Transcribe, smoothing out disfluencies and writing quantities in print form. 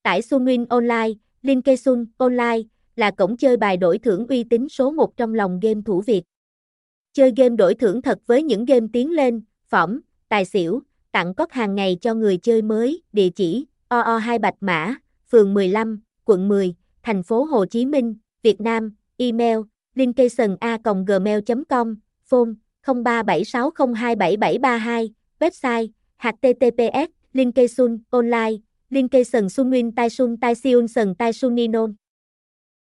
Tải Sunwin Online, Linkesun Online là cổng chơi bài đổi thưởng uy tín số 1 trong lòng game thủ Việt. Chơi game đổi thưởng thật với những game tiến lên, phỏm, tài xỉu, tặng cót hàng ngày cho người chơi mới. Địa chỉ: OO2 Bạch Mã, phường 15, quận 10, thành phố Hồ Chí Minh, Việt Nam. Email: linkeson@gmail.com, phone 0376027732, website: https://linkesun online, Linkeson Sunwin Tai Sun Tai Siun Sần Tai Suninon.